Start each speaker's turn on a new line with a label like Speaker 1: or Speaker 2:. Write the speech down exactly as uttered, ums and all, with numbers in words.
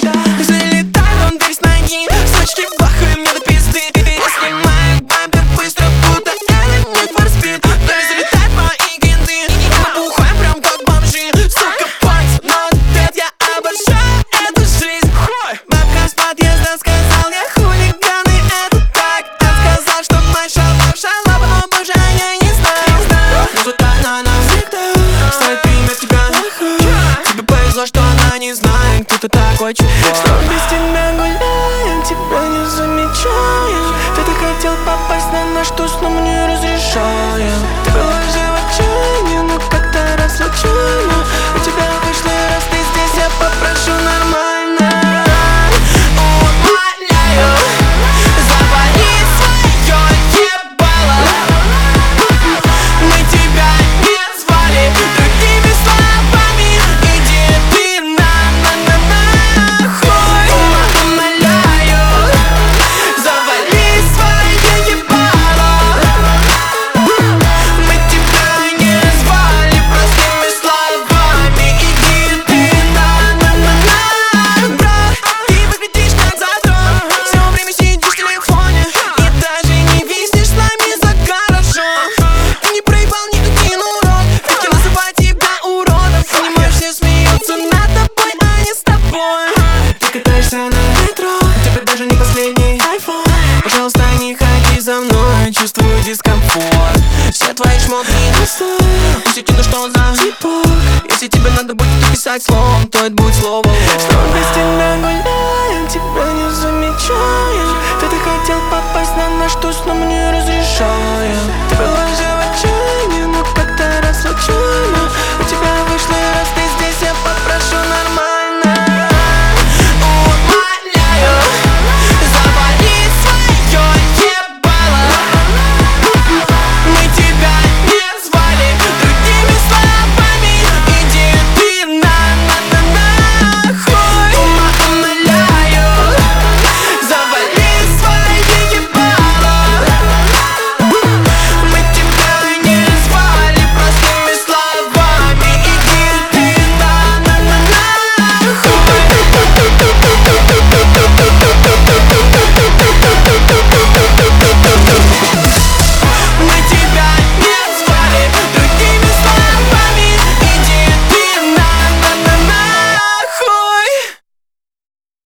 Speaker 1: Залетай внутрь с ноги, сочки плохой мне до пизды. Я снимаю бампер быстро, будто это не форспид. То есть залетает мои генты, мы бухаем прям как бомжи. Сука, пальц, но ответ, я обожаю эту жизнь. Бабка с подъезда сказал, я хулиганы, это так. Он сказал, что мой шалав, шалав, о боже, я не знаю. Музыка на нас всегда стоит пример тебя. Тебе повезло, что она не знает, кто ты такой, чувак. Что без тебя гуляем, тебя не замечаем. Ты так хотел попасть на наш туз, но мы не разрешаем. Ты была же в отчаянии, но как-то раз случайно у тебя вышло, раз ты здесь, я попрошу нормально. Умоляю, завали свое ебало. Мы тебя не звали другими словами. Иди ты на-на-на-нахуй. Умоляю, завали свое ебало. Мы тебя не звали простыми словами. Иди ты на-на-на-на. Брат, ты выглядишь как задрот. Все время сидишь в телефоне и даже не виснешь с нами за гаражом. Ты не проебал никакой урод, ведь я называю тебя уродом. Понимаешь, все смеются над тобой, а не с тобой. Ты катаешься на метро, у тебя даже не последний айфон. Пожалуйста, не ходи за мной, чувствую дискомфорт. Все твои шмотки на стол, пусть я кину, что за типок. Если тебе надо будет написать словом, то это будет слово ложь. Что без тебя